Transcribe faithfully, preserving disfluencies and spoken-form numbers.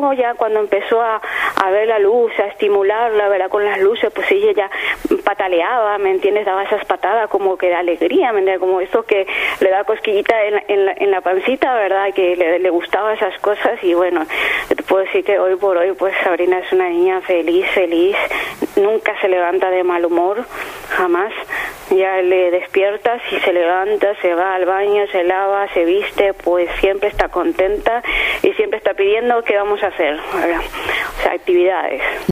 luego ya cuando empezó a, a ver la luz, a estimularla, ¿verdad? Con las luces, pues ella ya pataleaba, ¿me entiendes? Daba esas patadas como que de alegría, ¿me entiendes? Como eso que le da cosquillita en la, en la, en la pancita, ¿verdad? Que le, le gustaban esas cosas y bueno, te puedo decir que hoy por hoy pues Sabrina es una niña feliz, feliz, nunca se levanta de mal humor, jamás. Ya le despiertas y se levanta, se va al baño, se lava, se viste, pues siempre está contenta y siempre está pidiendo qué vamos a hacer, ¿verdad? O sea, actividades.